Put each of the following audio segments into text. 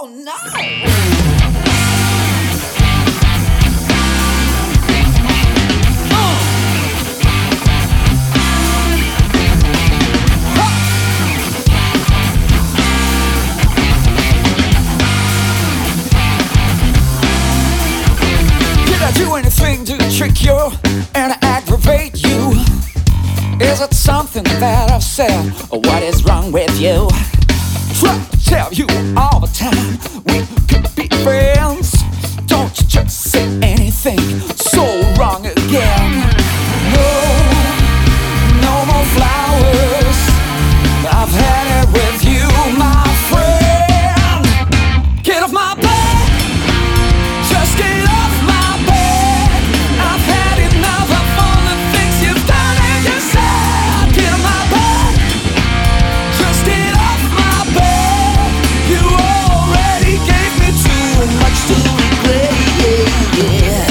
Oh no! Did I do anything to trick you and aggravate you? Is it something that I've said, or what is wrong with you? Try to tell you all the time we could be friends. Don't you just say anything so wrong again. No, no more flowers. I've had it with you, my friend. Get off my back, just get off my back. I've had enough of all the things you've done and you said. Get off my back, just get off my back. You already gave me too much to regret, yeah.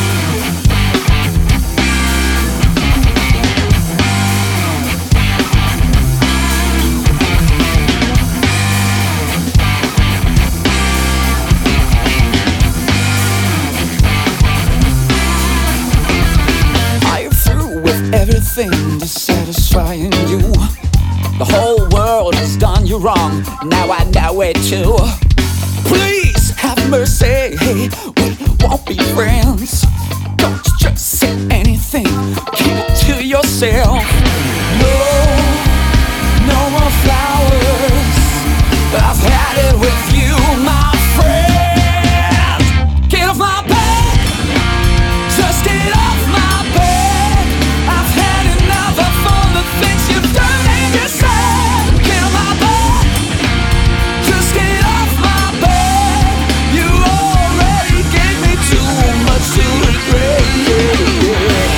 Are you through with everything that's satisfying you? The whole world has done you wrong, now I know it too. Please have mercy, we won't be friends. Don't you just say anything, keep it to yourself. No, no more flowers. I've had it with you, my friend. Get off my back, just get off my back. I've had enough of all the things you've done and you said. Get off my back, just get off my back. You already gave me too much to regret, yeah.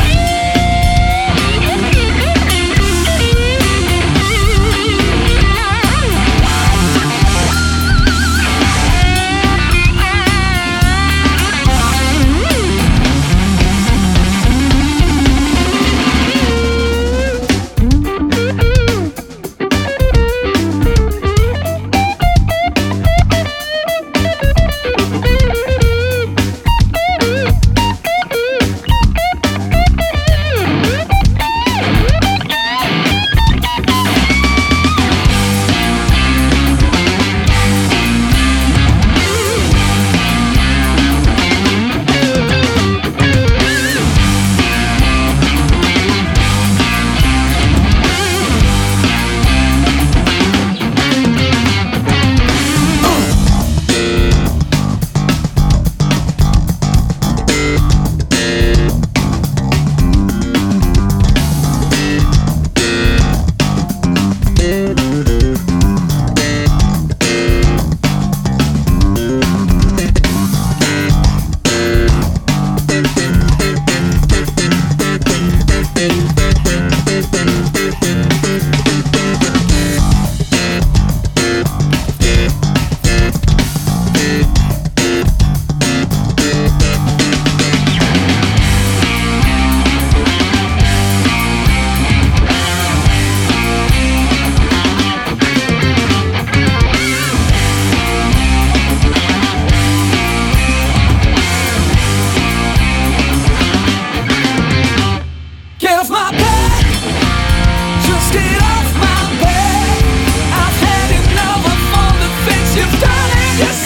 Get off my back, just get off my back. I've had enough of all the things you've done and you